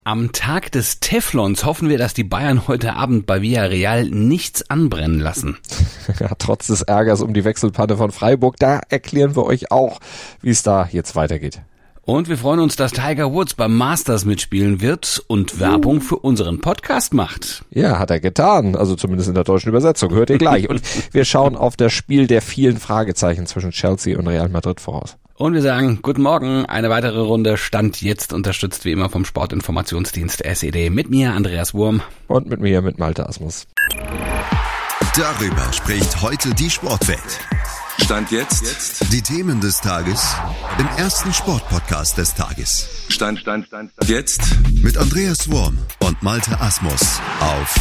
Am Tag des Teflons hoffen wir, dass die Bayern heute Abend bei Villarreal nichts anbrennen lassen. Ja, trotz des Ärgers um die Wechselpanne von Freiburg, da erklären wir euch auch, wie es da jetzt weitergeht. Und wir freuen uns, dass Tiger Woods beim Masters mitspielen wird und Werbung für unseren Podcast macht. Ja, hat er getan. Also zumindest in der deutschen Übersetzung. Hört ihr gleich. Und wir schauen auf das Spiel der vielen Fragezeichen zwischen Chelsea und Real Madrid voraus. Und wir sagen, guten Morgen, eine weitere Runde Stand jetzt, unterstützt wie immer vom Sportinformationsdienst SED. Mit mir, Andreas Wurm. Und mit mir, mit Malte Asmus. Darüber spricht heute die Sportwelt. Stand jetzt. Die Themen des Tages im ersten Sportpodcast des Tages. Stand jetzt. Mit Andreas Wurm und Malte Asmus auf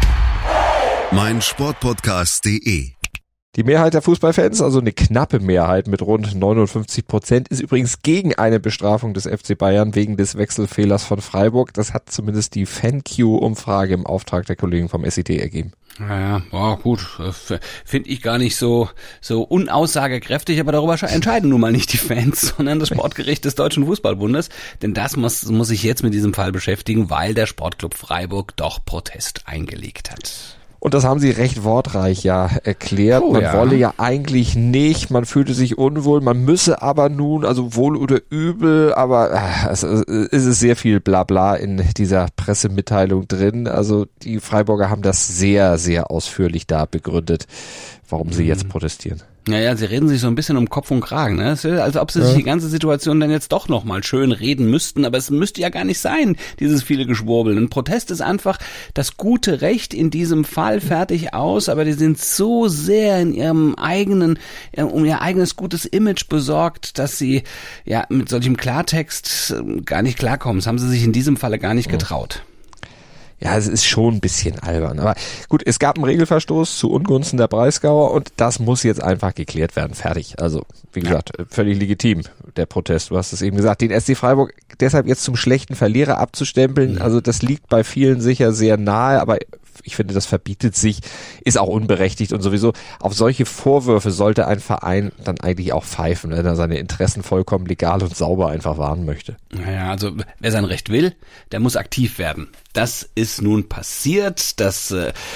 meinsportpodcast.de. Die Mehrheit der Fußballfans, also eine knappe Mehrheit mit rund 59%, ist übrigens gegen eine Bestrafung des FC Bayern wegen des Wechselfehlers von Freiburg. Das hat zumindest die Fan-Q-Umfrage im Auftrag der Kollegen vom SED ergeben. Naja, gut, finde ich gar nicht so unaussagekräftig, aber darüber entscheiden nun mal nicht die Fans, sondern das Sportgericht des Deutschen Fußballbundes, denn das muss sich jetzt mit diesem Fall beschäftigen, weil der Sportclub Freiburg doch Protest eingelegt hat. Und das haben sie recht wortreich erklärt. Man wolle ja eigentlich nicht, man fühlte sich unwohl, man müsse aber nun, also wohl oder übel, aber es ist sehr viel Blabla in dieser Pressemitteilung drin. Also die Freiburger haben das sehr, sehr ausführlich da begründet, warum sie jetzt protestieren. Naja, sie reden sich so ein bisschen um Kopf und Kragen, ne? Als ob sie sich die ganze Situation dann jetzt doch nochmal schön reden müssten, aber es müsste ja gar nicht sein, dieses viele Geschwurbel. Ein Protest ist einfach das gute Recht in diesem Fall, fertig aus, aber die sind so sehr in ihrem eigenen, um ihr eigenes gutes Image besorgt, dass sie ja mit solchem Klartext gar nicht klarkommen. Das haben sie sich in diesem Falle gar nicht getraut. Ja, es ist schon ein bisschen albern. Aber gut, es gab einen Regelverstoß zu Ungunsten der Breisgauer und das muss jetzt einfach geklärt werden. Fertig. Also, wie gesagt, völlig legitim, der Protest. Du hast es eben gesagt. Den SC Freiburg deshalb jetzt zum schlechten Verlierer abzustempeln, also das liegt bei vielen sicher sehr nahe, aber ich finde, das verbietet sich, ist auch unberechtigt und sowieso auf solche Vorwürfe sollte ein Verein dann eigentlich auch pfeifen, wenn er seine Interessen vollkommen legal und sauber einfach wahren möchte. Naja, also wer sein Recht will, der muss aktiv werden. Das ist nun passiert. Es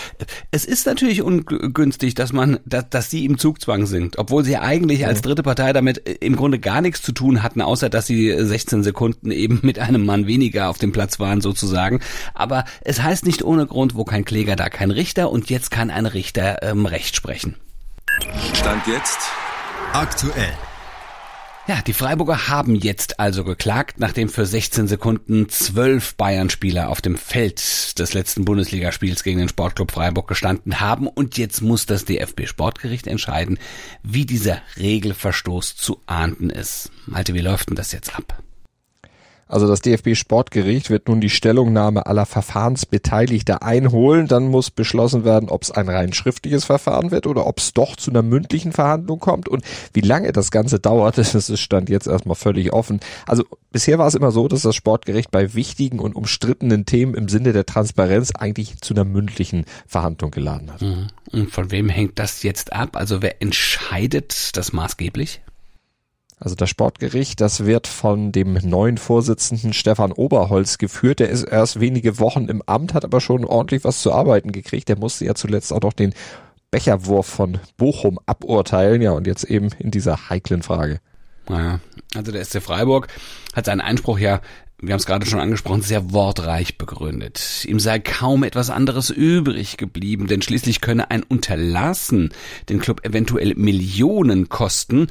ist natürlich ungünstig, dass sie im Zugzwang sind, obwohl sie eigentlich als dritte Partei damit im Grunde gar nichts zu tun hatten, außer dass sie 16 Sekunden eben mit einem Mann weniger auf dem Platz waren sozusagen. Aber es heißt nicht ohne Grund, wo kein Kläger, da kein Richter, und jetzt kann ein Richter Recht sprechen. Stand jetzt aktuell. Ja, die Freiburger haben jetzt also geklagt, nachdem für 16 Sekunden 12 Bayern-Spieler auf dem Feld des letzten Bundesligaspiels gegen den Sportclub Freiburg gestanden haben, und jetzt muss das DFB-Sportgericht entscheiden, wie dieser Regelverstoß zu ahnden ist. Malte, wie läuft denn das jetzt ab? Also das DFB-Sportgericht wird nun die Stellungnahme aller Verfahrensbeteiligter einholen. Dann muss beschlossen werden, ob es ein rein schriftliches Verfahren wird oder ob es doch zu einer mündlichen Verhandlung kommt. Und wie lange das Ganze dauert, das ist Stand jetzt erstmal völlig offen. Also bisher war es immer so, dass das Sportgericht bei wichtigen und umstrittenen Themen im Sinne der Transparenz eigentlich zu einer mündlichen Verhandlung geladen hat. Und von wem hängt das jetzt ab? Also wer entscheidet das maßgeblich? Also das Sportgericht, das wird von dem neuen Vorsitzenden Stefan Oberholz geführt. Der ist erst wenige Wochen im Amt, hat aber schon ordentlich was zu arbeiten gekriegt. Der musste ja zuletzt auch noch den Becherwurf von Bochum aburteilen. Ja, und jetzt eben in dieser heiklen Frage. Naja, also der SC Freiburg hat seinen Einspruch ja, wir haben es gerade schon angesprochen, sehr wortreich begründet. Ihm sei kaum etwas anderes übrig geblieben, denn schließlich könne ein Unterlassen den Club eventuell Millionen kosten.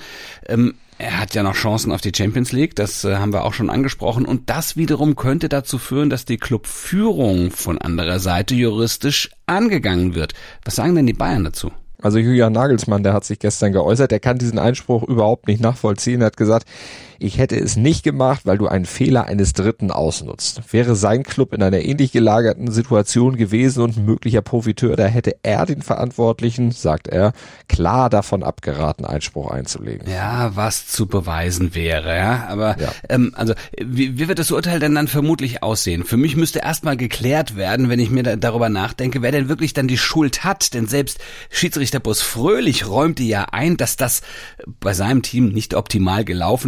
Er hat ja noch Chancen auf die Champions League, das haben wir auch schon angesprochen, und das wiederum könnte dazu führen, dass die Clubführung von anderer Seite juristisch angegangen wird. Was sagen denn die Bayern dazu? Also Julian Nagelsmann, der hat sich gestern geäußert, der kann diesen Einspruch überhaupt nicht nachvollziehen. Er hat gesagt, ich hätte es nicht gemacht, weil du einen Fehler eines Dritten ausnutzt. Wäre sein Club in einer ähnlich gelagerten Situation gewesen und ein möglicher Profiteur, da hätte er den Verantwortlichen, sagt er, klar davon abgeraten, Einspruch einzulegen. Ja, was zu beweisen wäre, ja. Aber also wie wird das Urteil denn dann vermutlich aussehen? Für mich müsste erstmal geklärt werden, wenn ich mir darüber nachdenke, wer denn wirklich dann die Schuld hat. Denn selbst Schiedsrichter Boss Fröhlich räumte ja ein, dass das bei seinem Team nicht optimal gelaufen ist, dass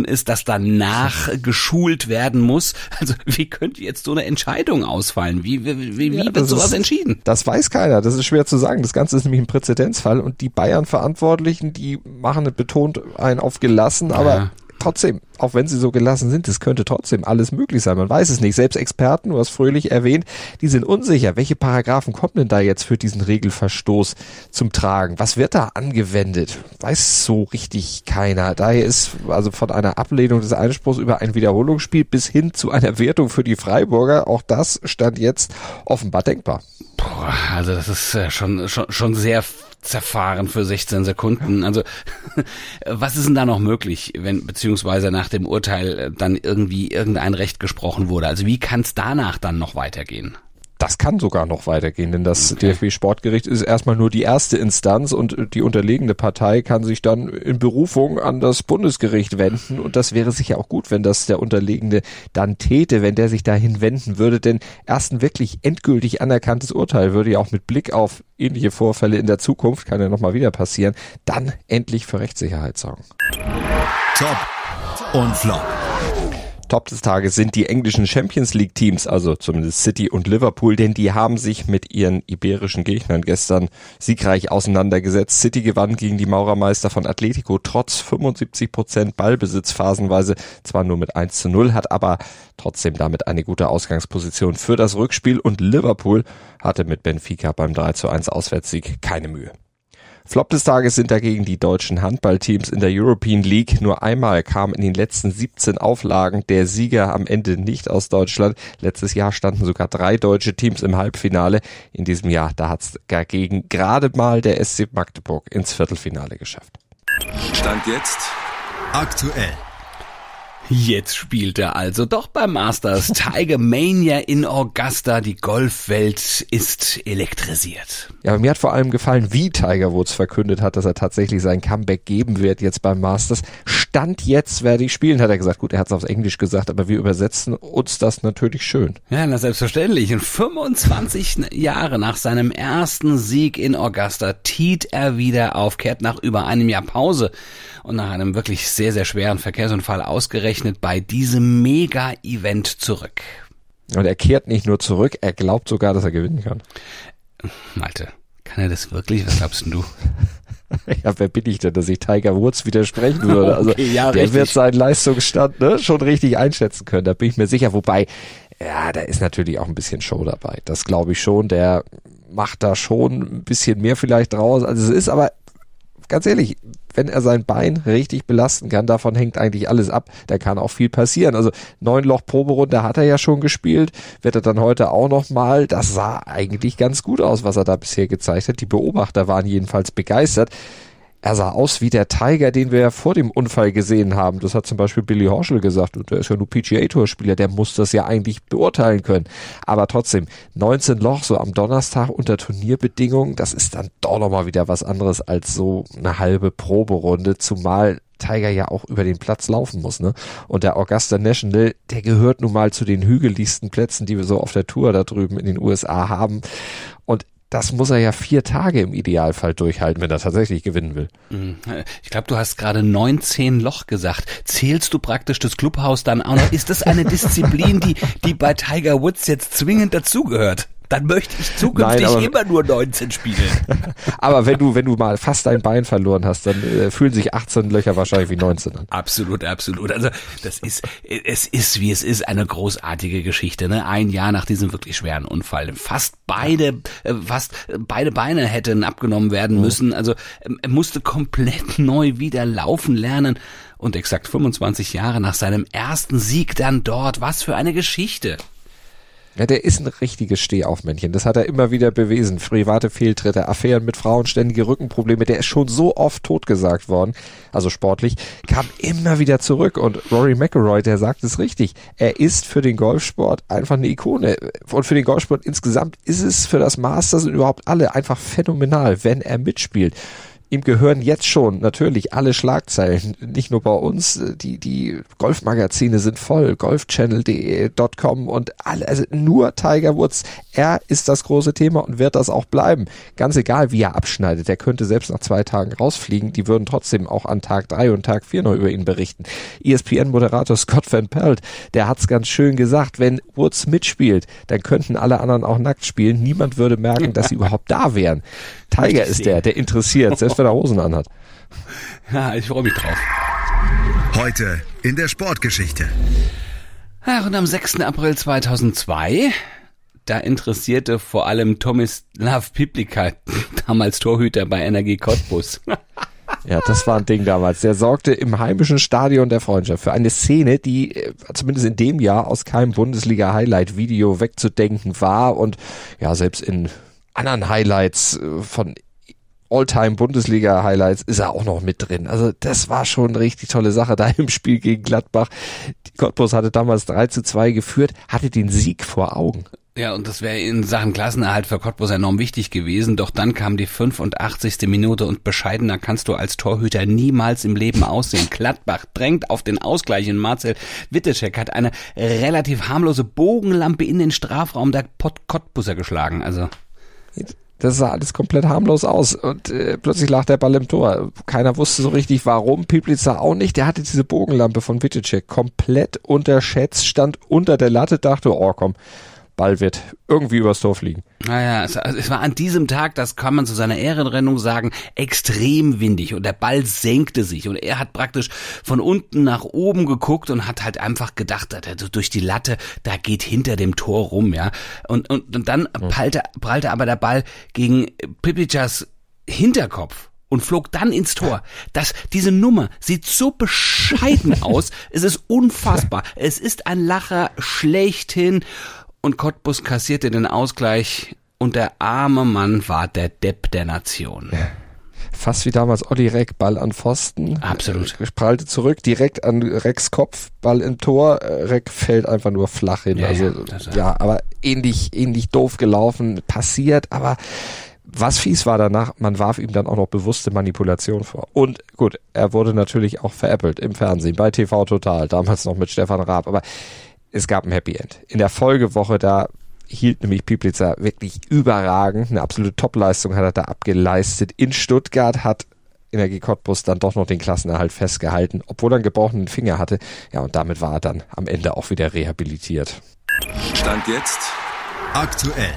das danach geschult werden muss. Also wie könnte jetzt so eine Entscheidung ausfallen? Wie wird sowas entschieden? Das weiß keiner, das ist schwer zu sagen. Das Ganze ist nämlich ein Präzedenzfall und die Bayern-Verantwortlichen, die machen betont einen auf gelassen, aber trotzdem, auch wenn sie so gelassen sind, es könnte trotzdem alles möglich sein. Man weiß es nicht. Selbst Experten, du hast Fröhlich erwähnt, die sind unsicher. Welche Paragraphen kommen denn da jetzt für diesen Regelverstoß zum Tragen? Was wird da angewendet? Weiß so richtig keiner. Daher ist also von einer Ablehnung des Einspruchs über ein Wiederholungsspiel bis hin zu einer Wertung für die Freiburger, auch das stand jetzt offenbar denkbar. Also das ist schon sehr zerfahren für 16 Sekunden. Also was ist denn da noch möglich, wenn beziehungsweise nach dem Urteil dann irgendwie irgendein Recht gesprochen wurde? Also wie kann es danach dann noch weitergehen? Das kann sogar noch weitergehen, denn das DFB-Sportgericht ist erstmal nur die erste Instanz und die unterlegene Partei kann sich dann in Berufung an das Bundesgericht wenden und das wäre sicher auch gut, wenn das der Unterlegene dann täte, wenn der sich dahin wenden würde, denn erst ein wirklich endgültig anerkanntes Urteil würde ja auch mit Blick auf ähnliche Vorfälle in der Zukunft, kann ja nochmal wieder passieren, dann endlich für Rechtssicherheit sorgen. Top und Flop. Top des Tages sind die englischen Champions League Teams, also zumindest City und Liverpool, denn die haben sich mit ihren iberischen Gegnern gestern siegreich auseinandergesetzt. City gewann gegen die Maurermeister von Atletico trotz 75% Ballbesitz phasenweise, zwar nur mit 1:0, hat aber trotzdem damit eine gute Ausgangsposition für das Rückspiel und Liverpool hatte mit Benfica beim 3:1 Auswärtssieg keine Mühe. Flop des Tages sind dagegen die deutschen Handballteams in der European League. Nur einmal kam in den letzten 17 Auflagen der Sieger am Ende nicht aus Deutschland. Letztes Jahr standen sogar 3 deutsche Teams im Halbfinale. In diesem Jahr, da hat es dagegen gerade mal der SC Magdeburg ins Viertelfinale geschafft. Stand jetzt aktuell. Jetzt spielt er also doch beim Masters. Tiger Mania in Augusta. Die Golfwelt ist elektrisiert. Ja, mir hat vor allem gefallen, wie Tiger Woods verkündet hat, dass er tatsächlich sein Comeback geben wird jetzt beim Masters. Stand jetzt werde ich spielen, hat er gesagt. Gut, er hat es auf Englisch gesagt, aber wir übersetzen uns das natürlich schön. Ja, na selbstverständlich. Und 25 Jahre nach seinem ersten Sieg in Augusta tiet er wieder auf, kehrt nach über einem Jahr Pause und nach einem wirklich sehr, sehr schweren Verkehrsunfall ausgerechnet bei diesem Mega-Event zurück. Und er kehrt nicht nur zurück, er glaubt sogar, dass er gewinnen kann. Malte, kann er das wirklich? Was glaubst denn du? Ja, wer bin ich denn, dass ich Tiger Woods widersprechen würde? Also okay, ja, der richtig. wird seinen Leistungsstand schon richtig einschätzen können, da bin ich mir sicher. Wobei, ja, da ist natürlich auch ein bisschen Show dabei. Das glaube ich schon, der macht da schon ein bisschen mehr vielleicht draus, als es ist, aber ganz ehrlich, wenn er sein Bein richtig belasten kann, davon hängt eigentlich alles ab. Da kann auch viel passieren. Also 9-Loch-Proberunde hat er ja schon gespielt, wird er dann heute auch nochmal. Das sah eigentlich ganz gut aus, was er da bisher gezeigt hat. Die Beobachter waren jedenfalls begeistert. Er sah aus wie der Tiger, den wir ja vor dem Unfall gesehen haben. Das hat zum Beispiel Billy Horschel gesagt. Und der ist ja nur PGA-Tour-Spieler, der muss das ja eigentlich beurteilen können. Aber trotzdem, 19 Loch so am Donnerstag unter Turnierbedingungen, das ist dann doch nochmal wieder was anderes als so eine halbe Proberunde, zumal Tiger ja auch über den Platz laufen muss, ne? Und der Augusta National, der gehört nun mal zu den hügeligsten Plätzen, die wir so auf der Tour da drüben in den USA haben. Und das muss er ja 4 Tage im Idealfall durchhalten, wenn er tatsächlich gewinnen will. Ich glaube, du hast gerade 19 Loch gesagt. Zählst du praktisch das Clubhaus dann auch noch? Ist das eine Disziplin, die bei Tiger Woods jetzt zwingend dazugehört? Dann möchte ich zukünftig immer nur 19 spielen. Aber wenn du mal fast dein Bein verloren hast, dann fühlen sich 18 Löcher wahrscheinlich wie 19 an. Absolut, absolut. Also es ist wie es ist, eine großartige Geschichte. Ne? Ein Jahr nach diesem wirklich schweren Unfall. Fast beide Beine hätten abgenommen werden müssen. Also er musste komplett neu wieder laufen lernen. Und exakt 25 Jahre nach seinem ersten Sieg dann dort. Was für eine Geschichte. Ja, der ist ein richtiges Stehaufmännchen. Das hat er immer wieder bewiesen. Private Fehltritte, Affären mit Frauen, ständige Rückenprobleme. Der ist schon so oft totgesagt worden, also sportlich, kam immer wieder zurück. Und Rory McIlroy, der sagt es richtig. Er ist für den Golfsport einfach eine Ikone. Und für den Golfsport insgesamt ist es für das Masters und überhaupt alle einfach phänomenal, wenn er mitspielt. Ihm gehören jetzt schon natürlich alle Schlagzeilen, nicht nur bei uns, die Golfmagazine sind voll, golfchannel.com und alle, also nur Tiger Woods. Er ist das große Thema und wird das auch bleiben. Ganz egal, wie er abschneidet. Er könnte selbst nach 2 Tagen rausfliegen. Die würden trotzdem auch an Tag 3 und Tag 4 noch über ihn berichten. ESPN-Moderator Scott Van Pelt, der hat's ganz schön gesagt, wenn Woods mitspielt, dann könnten alle anderen auch nackt spielen. Niemand würde merken, dass sie überhaupt da wären. Tiger ist der interessiert, selbst wenn er Hosen anhat. Ja, ich freue mich drauf. Heute in der Sportgeschichte. Ach, und am 6. April 2002, da interessierte vor allem Tomislav Piplika, damals Torhüter bei Energie Cottbus. Ja, das war ein Ding damals. Der sorgte im heimischen Stadion der Freundschaft für eine Szene, die zumindest in dem Jahr aus keinem Bundesliga-Highlight-Video wegzudenken war und ja, selbst in anderen Highlights von All-Time-Bundesliga-Highlights ist er auch noch mit drin. Also das war schon eine richtig tolle Sache da im Spiel gegen Gladbach. Die Cottbus hatte damals 3:2 geführt, hatte den Sieg vor Augen. Ja, und das wäre in Sachen Klassenerhalt für Cottbus enorm wichtig gewesen. Doch dann kam die 85. Minute und bescheidener kannst du als Torhüter niemals im Leben aussehen. Gladbach drängt auf den Ausgleich und Marcel Wittecek hat eine relativ harmlose Bogenlampe in den Strafraum der Cottbuser geschlagen. Also das sah alles komplett harmlos aus und plötzlich lag der Ball im Tor. Keiner wusste so richtig warum, Piplica auch nicht. Der hatte diese Bogenlampe von Wittecek komplett unterschätzt, stand unter der Latte, dachte, oh komm, Ball wird irgendwie übers Tor fliegen. Naja, es war an diesem Tag, das kann man zu seiner Ehrenrettung sagen, extrem windig und der Ball senkte sich und er hat praktisch von unten nach oben geguckt und hat halt einfach gedacht, durch die Latte, da geht hinter dem Tor rum, ja. Und dann prallte aber der Ball gegen Piplicas Hinterkopf und flog dann ins Tor. Diese Nummer sieht so bescheiden aus, es ist unfassbar. Es ist ein Lacher schlechthin. Und Cottbus kassierte den Ausgleich und der arme Mann war der Depp der Nation. Ja. Fast wie damals Olli Reck, Ball an Pfosten. Absolut. Prallte zurück, direkt an Recks Kopf, Ball im Tor. Reck fällt einfach nur flach hin. Ja, aber ähnlich doof gelaufen, passiert, aber was fies war danach, man warf ihm dann auch noch bewusste Manipulation vor. Und gut, er wurde natürlich auch veräppelt im Fernsehen, bei TV Total, damals noch mit Stefan Raab, aber es gab ein Happy End. In der Folgewoche, da hielt nämlich Piplica wirklich überragend. Eine absolute Topleistung hat er da abgeleistet. In Stuttgart hat Energie Cottbus dann doch noch den Klassenerhalt festgehalten, obwohl er einen gebrochenen Finger hatte. Ja, und damit war er dann am Ende auch wieder rehabilitiert. Stand jetzt aktuell.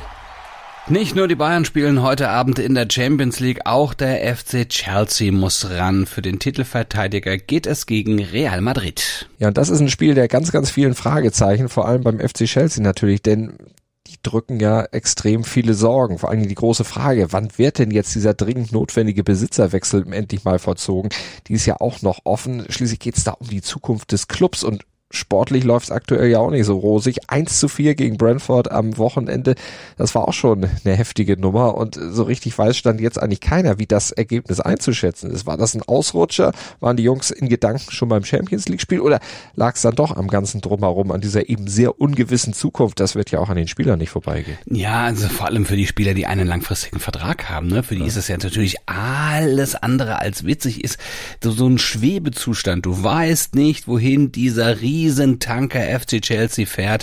Nicht nur die Bayern spielen heute Abend in der Champions League, auch der FC Chelsea muss ran. Für den Titelverteidiger geht es gegen Real Madrid. Ja, und das ist ein Spiel der ganz, ganz vielen Fragezeichen, vor allem beim FC Chelsea natürlich, denn die drücken ja extrem viele Sorgen. Vor allem die große Frage, wann wird denn jetzt dieser dringend notwendige Besitzerwechsel endlich mal vollzogen? Die ist ja auch noch offen. Schließlich geht es da um die Zukunft des Clubs und sportlich läuft es aktuell ja auch nicht so rosig. 1:4 gegen Brentford am Wochenende, das war auch schon eine heftige Nummer und so richtig weiß stand jetzt eigentlich keiner, wie das Ergebnis einzuschätzen ist. War das ein Ausrutscher? Waren die Jungs in Gedanken schon beim Champions-League-Spiel oder lag es dann doch am ganzen Drumherum, an dieser eben sehr ungewissen Zukunft? Das wird ja auch an den Spielern nicht vorbeigehen. Ja, also vor allem für die Spieler, die einen langfristigen Vertrag haben, ne? Für die ist es ja natürlich alles andere als witzig, ist so ein Schwebezustand. Du weißt nicht, wohin dieser Riesentanker FC Chelsea fährt.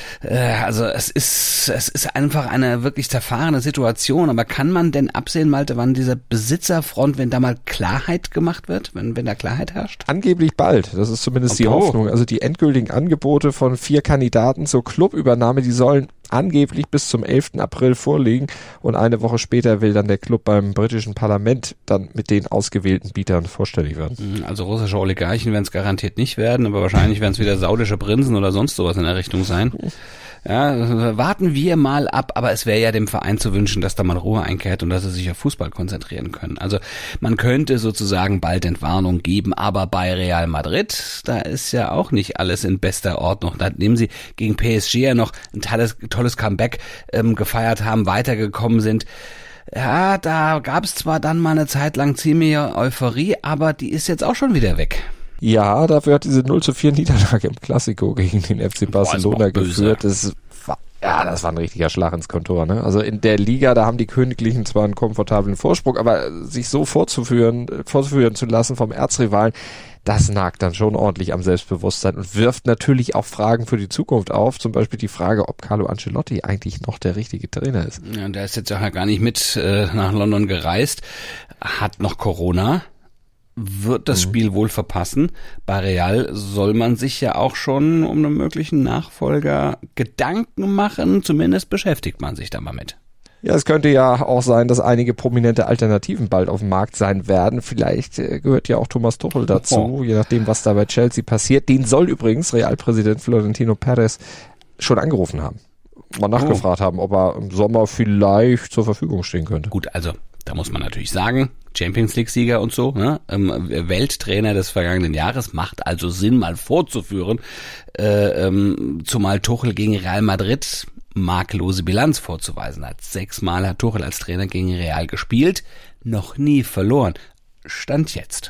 Also es ist einfach eine wirklich zerfahrene Situation. Aber kann man denn absehen, Malte, wann dieser Besitzerfront, wenn da mal Klarheit gemacht wird, wenn da Klarheit herrscht? Angeblich bald. Das ist zumindest die Hoffnung. Also die endgültigen Angebote von 4 Kandidaten zur Clubübernahme, die sollen angeblich bis zum 11. April vorliegen und eine Woche später will dann der Club beim britischen Parlament dann mit den ausgewählten Bietern vorstellig werden. Also russische Oligarchen werden es garantiert nicht werden, aber wahrscheinlich werden es wieder saudische Prinzen oder sonst sowas in der Richtung sein. Ja, warten wir mal ab, aber es wäre ja dem Verein zu wünschen, dass da mal Ruhe einkehrt und dass sie sich auf Fußball konzentrieren können. Also man könnte sozusagen bald Entwarnung geben, aber bei Real Madrid, da ist ja auch nicht alles in bester Ordnung. Nachdem sie gegen PSG ja noch ein tolles Comeback gefeiert haben, weitergekommen sind. Ja, da gab es zwar dann mal eine Zeit lang ziemliche Euphorie, aber die ist jetzt auch schon wieder weg. Ja, dafür hat diese 0:4 Niederlage im Clasico gegen den FC Barcelona geführt. Das war Ja, das war ein richtiger Schlag ins Kontor, ne? Also in der Liga, da haben die Königlichen zwar einen komfortablen Vorsprung, aber sich so vorzuführen zu lassen vom Erzrivalen, das nagt dann schon ordentlich am Selbstbewusstsein und wirft natürlich auch Fragen für die Zukunft auf. Zum Beispiel die Frage, ob Carlo Ancelotti eigentlich noch der richtige Trainer ist. Ja, der ist jetzt ja gar nicht mit nach London gereist, hat noch Corona, wird das Spiel wohl verpassen. Bei Real soll man sich ja auch schon um einen möglichen Nachfolger Gedanken machen. Zumindest beschäftigt man sich da mal mit. Ja, es könnte ja auch sein, dass einige prominente Alternativen bald auf dem Markt sein werden. Vielleicht gehört ja auch Thomas Tuchel dazu, je nachdem, was da bei Chelsea passiert. Den soll übrigens Realpräsident Florentino Perez schon angerufen haben. Mal nachgefragt haben, ob er im Sommer vielleicht zur Verfügung stehen könnte. Gut, also da muss man natürlich sagen, Champions-League-Sieger und so, ne? Welttrainer des vergangenen Jahres, macht also Sinn, mal vorzuführen, zumal Tuchel gegen Real Madrid makellose Bilanz vorzuweisen hat. 6-mal hat Tuchel als Trainer gegen Real gespielt, noch nie verloren. Stand jetzt.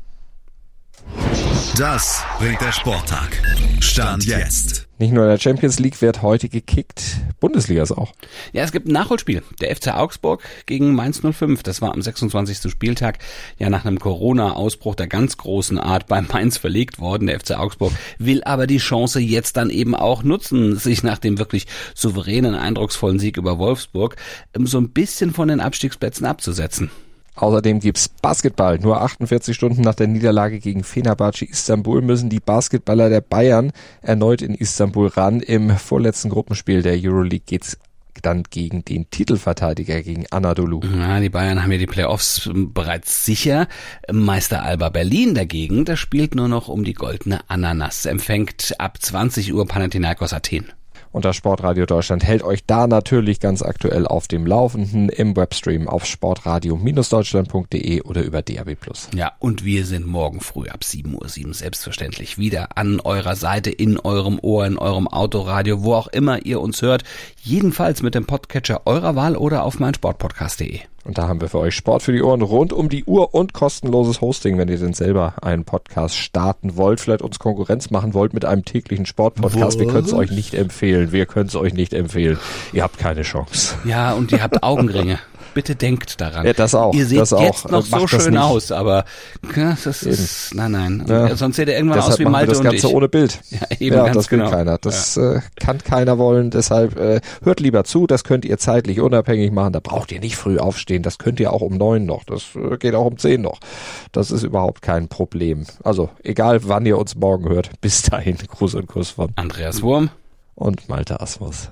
Das bringt der Sporttag. Stand jetzt. Nicht nur in der Champions League wird heute gekickt, Bundesliga ist auch. Ja, es gibt ein Nachholspiel. Der FC Augsburg gegen Mainz 05. Das war am 26. Spieltag ja nach einem Corona-Ausbruch der ganz großen Art bei Mainz verlegt worden. Der FC Augsburg will aber die Chance jetzt dann eben auch nutzen, sich nach dem wirklich souveränen, eindrucksvollen Sieg über Wolfsburg so ein bisschen von den Abstiegsplätzen abzusetzen. Außerdem gibt's Basketball. Nur 48 Stunden nach der Niederlage gegen Fenerbahce Istanbul müssen die Basketballer der Bayern erneut in Istanbul ran. Im vorletzten Gruppenspiel der Euroleague geht's dann gegen den Titelverteidiger, gegen Anadolu. Ja, die Bayern haben ja die Playoffs bereits sicher. Meister Alba Berlin dagegen, das spielt nur noch um die goldene Ananas. Empfängt ab 20 Uhr Panathinaikos Athen. Und das Sportradio Deutschland hält euch da natürlich ganz aktuell auf dem Laufenden im Webstream auf sportradio-deutschland.de oder über DAB+. Ja, und wir sind morgen früh ab 7:07 Uhr selbstverständlich wieder an eurer Seite, in eurem Ohr, in eurem Autoradio, wo auch immer ihr uns hört. Jedenfalls mit dem Podcatcher eurer Wahl oder auf meinsportpodcast.de. Und da haben wir für euch Sport für die Ohren rund um die Uhr und kostenloses Hosting, wenn ihr denn selber einen Podcast starten wollt, vielleicht uns Konkurrenz machen wollt mit einem täglichen Sportpodcast. Wir können es euch nicht empfehlen. Ihr habt keine Chance. Ja, und ihr habt Augenringe. Bitte denkt daran. Ja, das auch. Ihr seht das jetzt auch. noch so schön aus, aber das ist, nein. Ja. Sonst seht ihr irgendwann aus wie Malte und ich. Das Ganze ohne Bild. Ja, eben, ja, ganz das will genau. keiner. Das kann keiner wollen. Deshalb hört lieber zu. Das könnt ihr zeitlich unabhängig machen. Da braucht ihr nicht früh aufstehen. Das könnt ihr auch um 9 noch. Das geht auch um 10 noch. Das ist überhaupt kein Problem. Also egal, wann ihr uns morgen hört. Bis dahin. Gruß und Kuss von Andreas Wurm und Malte Asmus.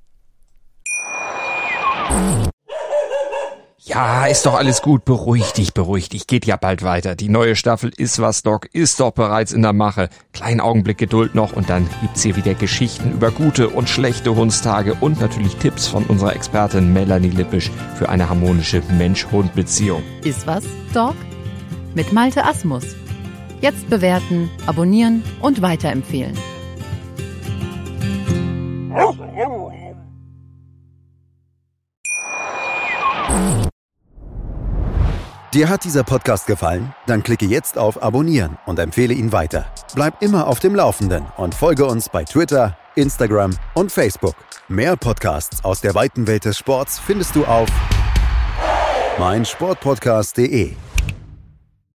Ja, ist doch alles gut. Beruhig dich. Geht ja bald weiter. Die neue Staffel Iswas Dog ist doch bereits in der Mache. Kleinen Augenblick Geduld noch und dann gibt's hier wieder Geschichten über gute und schlechte Hundstage und natürlich Tipps von unserer Expertin Melanie Lippisch für eine harmonische Mensch-Hund-Beziehung. Iswas Dog? Mit Malte Asmus. Jetzt bewerten, abonnieren und weiterempfehlen. Dir hat dieser Podcast gefallen? Dann klicke jetzt auf Abonnieren und empfehle ihn weiter. Bleib immer auf dem Laufenden und folge uns bei Twitter, Instagram und Facebook. Mehr Podcasts aus der weiten Welt des Sports findest du auf meinsportpodcast.de.